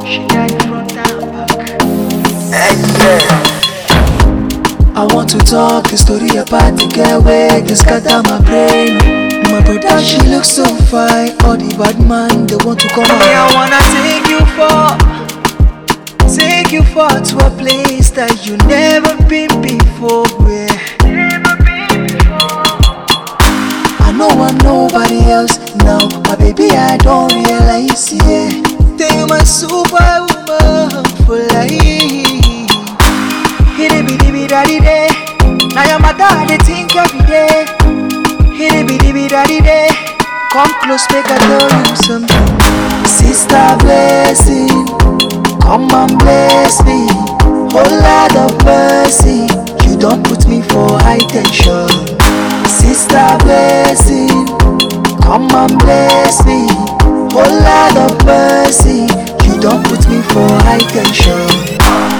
She got it front and back. I want to talk the story about the girl where they scatter my brain. My brother, she looks so fine. All the bad man, they want to come out. Me, I wanna take you far to a place that you never been before. I know I'm nobody else now, my baby, I don't realize, yeah. Then you my superwoman for life. Hit me daddy day. Now you're my daddy, think every day. Hit me daddy day. Come close, make I tell you something. Sister blessing, come and bless me. Whole lot of mercy, you don't put me for high tension. Sister blessing, come and bless me. Whole lot of mercy, you don't put me for high tension.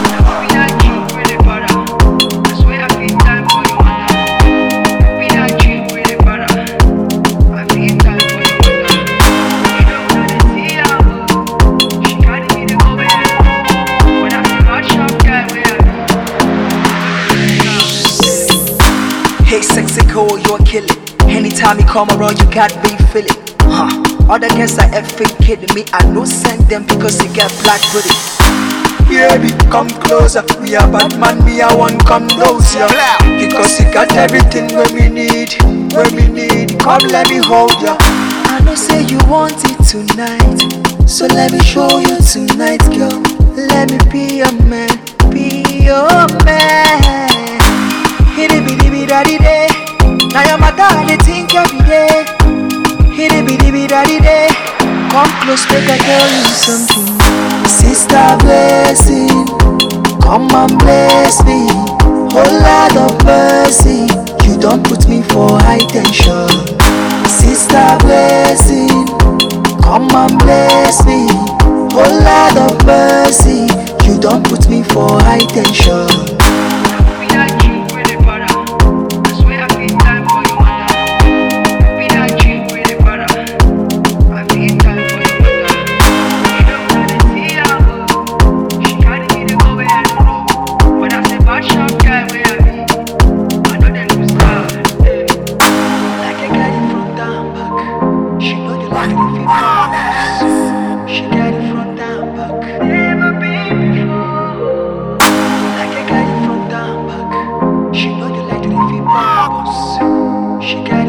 Hey sexy girl, you're killing. Anytime you come around, you got me feeling. Other girls are effing kidding me. I no send them because you get black booty. Baby, come closer. Me a bad man, me a one come closer. Because you got everything where me need. Come let me hold ya. I know say you want it tonight, so let me show you tonight, girl. Let me be your man, be your man. Hit me daddy day. Now you're my daddy, think every day. Hit me daddy day. Come close, make I tell you something. Sister blessing, come and bless me. Whole lot of mercy, you don't put me for high tension. Sister blessing, come and bless me. Whole lot of mercy, you don't put me for high tension. She got it front and back. Never been before. Like I got it front and back. She know the light to the feet. She got it.